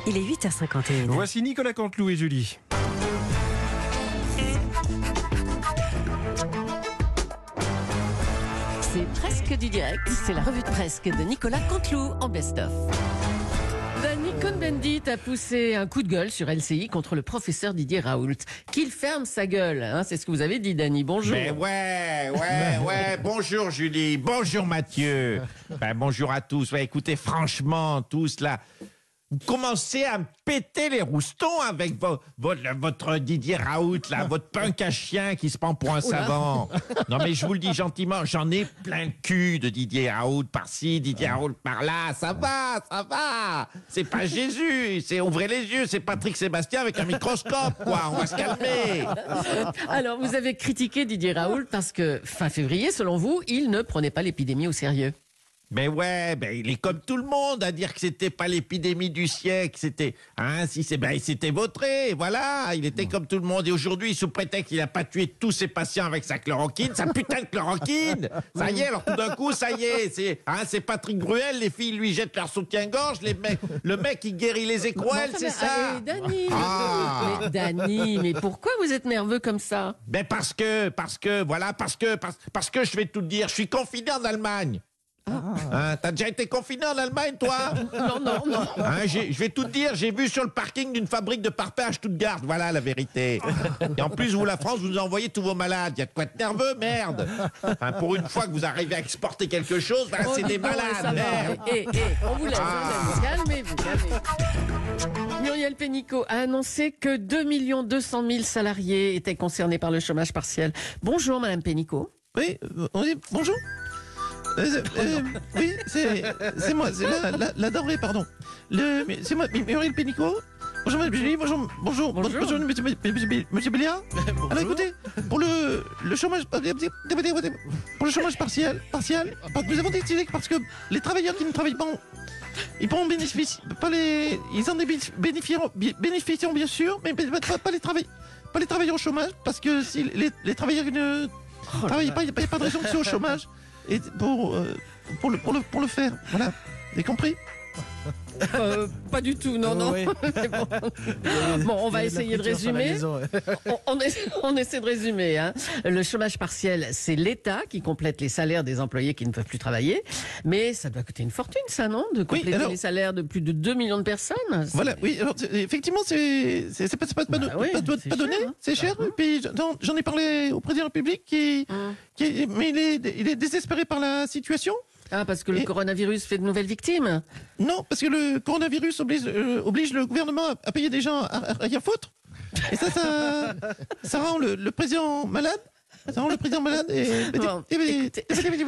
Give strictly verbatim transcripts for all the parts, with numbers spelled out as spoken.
Il est huit heures cinquante et un. Voici Nicolas Canteloup et Julie. C'est presque du direct, c'est la revue de presque de Nicolas Canteloup en best-of. Danny Cohn-Bendit a poussé un coup de gueule sur L C I contre le professeur Didier Raoult. Qu'il ferme sa gueule, hein, c'est ce que vous avez dit, Danny. Bonjour. Ben ouais, ouais, ouais. Bonjour Julie, bonjour Mathieu. Ben, bonjour à tous. Ouais, écoutez, franchement, tous là, vous commencez à me péter les roustons avec vo- vo- votre Didier Raoult, là, votre punk à chien qui se prend pour un savant. Non mais je vous le dis gentiment, j'en ai plein le cul de Didier Raoult par-ci, Didier Raoult par-là. Ça va, ça va. C'est pas Jésus, c'est ouvrez les yeux, c'est Patrick Sébastien avec un microscope, quoi. On va se calmer. Alors, vous avez critiqué Didier Raoult parce que, fin février, selon vous, il ne prenait pas l'épidémie au sérieux. Mais ouais, ben il est comme tout le monde à dire que c'était pas l'épidémie du siècle, c'était, hein, si c'est, ben il s'était vautré, voilà, il était comme tout le monde. Et aujourd'hui, sous prétexte qu'il a pas tué tous ses patients avec sa chloroquine, sa putain de chloroquine, ça y est, alors tout d'un coup, ça y est, c'est, hein, c'est Patrick Bruel, les filles lui jettent leur soutien-gorge, les mecs, le mec il guérit les écrouelles, c'est ça. Eh, Danny, Ah. mais, Danny, mais pourquoi vous êtes nerveux comme ça? Ben parce que, parce que, voilà, parce que, parce, parce que je vais tout te dire, je suis confiné en Allemagne. Hein, t'as déjà été confiné en Allemagne, toi? Non, non, non. Hein, j'ai- je vais tout te dire, j'ai vu sur le parking d'une fabrique de parpaings à Stuttgart, voilà la vérité. Et en plus, vous, la France, vous nous envoyez tous vos malades. Il y a de quoi être nerveux, merde. Hein, pour une fois que vous arrivez à exporter quelque chose, ben, c'est des Oh, ça malades, va. merde. Eh, eh, on vous laisse, Ah. hein, calmez-vous, calmez-vous. Muriel Pénicaud a annoncé que deux millions deux cent mille salariés étaient concernés par le chômage partiel. Bonjour, Madame Pénicaud. Oui, euh, on dit bonjour. Euh, euh, oui, c'est c'est moi, c'est la, la, la denrée, pardon. Le, c'est moi, Muriel Pénicaud. Bonjour, Madame Julie, bonjour, bonjour, Bonjour. bonjour, monsieur, monsieur, monsieur Béliard. Alors écoutez, pour le, le chômage, pour le chômage partiel, partiel, nous avons décidé que parce que les travailleurs qui ne travaillent pas, ils pourront bénéficier, pas les, ils en bénéficieront, bénéficieront bien sûr, mais pas, pas les travailleurs, pas les travailleurs au chômage, parce que si les, les travailleurs qui ne travaillent pas, il n'y a pas de raison que c'est au chômage. Et pour, euh, pour, le, pour, le, pour le faire, voilà, vous avez compris? Euh, pas du tout, non, non. Oui. Mais bon. Bon, on va essayer de résumer. On, on, essa- on essaie de résumer. Hein. Le chômage partiel, c'est l'État qui complète les salaires des employés qui ne peuvent plus travailler. Mais ça doit coûter une fortune, ça, non? De compléter alors- les salaires de plus de deux millions de personnes. C'est- Voilà, oui, alors c'est- effectivement, c'est c'est c'est pas, c'est pas, pas, Bah don- oui, pas, don- c'est pas donné, cher, hein. c'est cher. Bah Et puis j'en j'en ai parlé au président de la République qui, Hum. qui mais il est, il est désespéré par la situation. Ah, parce que le Et- coronavirus fait de nouvelles victimes. Non, parce que le coronavirus oblige, euh, oblige le gouvernement à, à payer des gens à, à rien foutre. Et ça, ça, ça rend le, le président malade. Ça rend le président malade et... Bon, écoutez.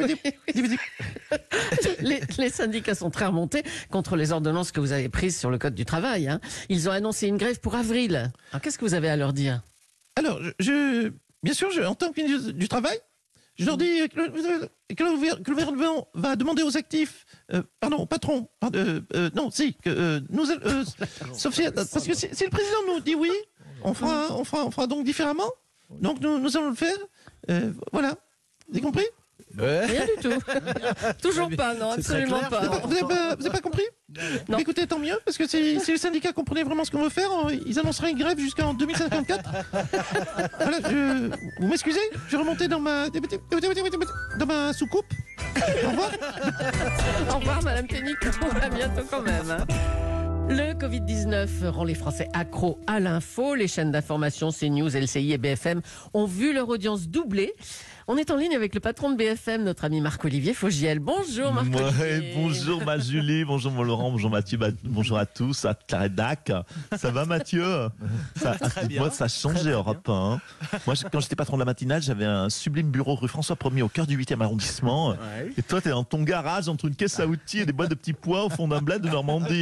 Les, les syndicats sont très remontés contre les ordonnances que vous avez prises sur le Code du travail. Hein. Ils ont annoncé une grève pour avril. Alors, qu'est-ce que vous avez à leur dire? Alors, je, je- bien sûr, je, en tant que ministre du Travail, je leur dis que le, que le gouver- que le gouvernement va demander aux actifs, euh, pardon, au patron, pardon, euh, euh, non, si, que euh, nous, euh, sauf si, parce que si, si le président nous dit oui, on fera, on fera, on fera donc différemment. Donc nous, nous allons le faire. Euh, voilà, vous avez compris? Rien du tout. Toujours pas, non, c'est très absolument clair. pas. Vous n'avez pas, vous avez pas compris? Non. Écoutez, tant mieux, parce que si, si les syndicats comprenaient vraiment ce qu'on veut faire, euh, ils annonceraient une grève jusqu'en deux mille cinquante-quatre. Voilà, je, vous m'excusez, je vais remonter dans ma, dans ma soucoupe. Au revoir. Au revoir, Madame Pénicaud. À bientôt quand même. hein. Le covid dix-neuf rend les Français accros à l'info. Les chaînes d'information CNews, L C I et B F M ont vu leur audience doubler. On est en ligne avec le patron de B F M, notre ami Marc-Olivier Fogiel. Bonjour Marc-Olivier. Ouais, bonjour ma Julie, bonjour mon Laurent, bonjour Mathieu, bah, bonjour à tous, à Claredac. Ça va Mathieu? Ça, Très bien. Moi ça a changé Europe un. Moi je- quand j'étais patron de la matinale, j'avais un sublime bureau rue François premier au cœur du huitième arrondissement. Ouais. Et toi t'es dans ton garage entre une caisse à outils et des boîtes de petits pois au fond d'un bled de Normandie.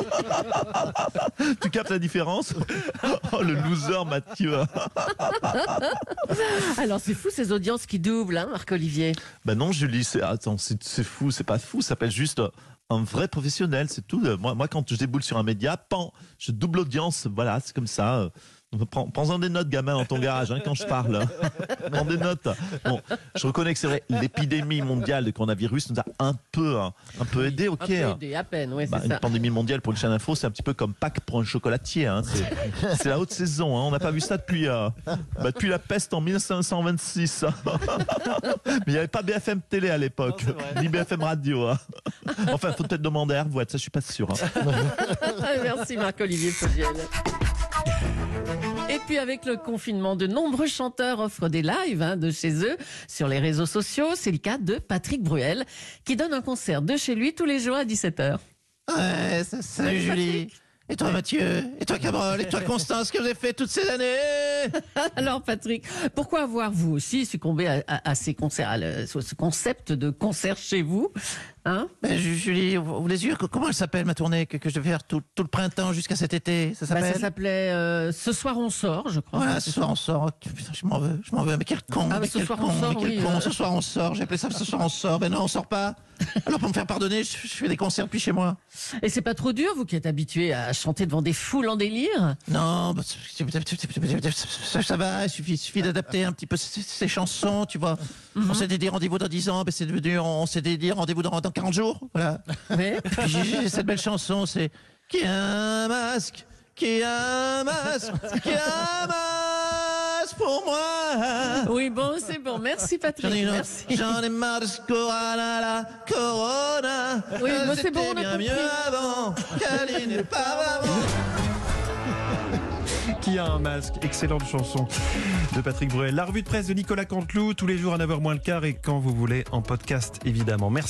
Tu captes la différence? Oh le loser Mathieu. Alors c'est fou ces audiences qui doublent, hein, Marc-Olivier. Ben non, Julie, c'est, attends, c'est, c'est fou, c'est pas fou, ça s'appelle juste un vrai professionnel, c'est tout. Moi, moi, quand je déboule sur un média, pan, je double audience, voilà, c'est comme ça. Prends, prends-en des notes, gamin, dans ton garage, hein, quand je parle. Prends des notes. Bon, je reconnais que c'est vrai, l'épidémie mondiale de coronavirus nous a un peu, hein, un peu aidé, ok. Un peu hein. aidé, à peine, oui, Bah, c'est une ça. pandémie mondiale pour une chaîne info, c'est un petit peu comme Pâques pour un chocolatier. Hein. C'est, c'est la haute saison. Hein. On n'a pas vu ça depuis, euh, bah, depuis la peste en mille cinq cent vingt-six. Mais il n'y avait pas B F M Télé à l'époque, ni B F M Radio. Hein. Enfin, il faut peut-être demander à Hervouette, ça je suis pas sûr. Hein. Merci Marc-Olivier Fogiel. Et puis avec le confinement, de nombreux chanteurs offrent des lives hein, de chez eux sur les réseaux sociaux. C'est le cas de Patrick Bruel qui donne un concert de chez lui tous les jours à dix-sept heures. Ouais, ça- salut Julie. Et toi Mathieu. Et toi Cabrol. Et toi Constance, que vous avez fait toutes ces années. Alors Patrick, pourquoi avoir vous aussi succombé à, à- à ces concerts, à le- ce concept de concert chez vous hein? Ben, Ju- Julie, vous vous les yeux, co- comment elle s'appelle ma tournée que, que je vais faire tout, tout le printemps jusqu'à cet été? Ça Bah, s'appelle ça s'appelait euh, Ce soir on sort, je crois. Voilà, ce soir on sort. Oh, putain, je m'en veux, je m'en veux. Mais quel con, Ah, mais mais ce quel soir con, on sort, mais quel oui, con. euh. Ce soir on sort. J'ai appelé ça ce soir on sort. Ben non, on sort pas. Alors pour me faire pardonner, je, je fais des concerts depuis chez moi. Et c'est pas trop dur, vous qui êtes habitué à chanter devant des foules en délire? Non, bah, ça, ça va. Il suffit, il suffit d'adapter un petit peu ces, ces chansons, tu vois. On s'était dit rendez-vous dans dix ans, ben c'est devenu, on s'était dit rendez-vous dans, dans quarante jours, voilà. Oui. Puis j'ai j'ai cette belle chanson, c'est qui a un masque, qui a un masque, qui a un masque pour moi. Oui, bon, c'est bon. Merci Patrick. J'en ai une autre. Merci. J'en ai marre de ce corona, la corona. Oui, moi, c'est bon, on a C'était bien compris. mieux avant. Caline n'est pas avant. Qui a un masque? Excellente chanson de Patrick Bruel. La revue de presse de Nicolas Canteloup, tous les jours à neuf heures moins le quart et quand vous voulez en podcast évidemment. Merci.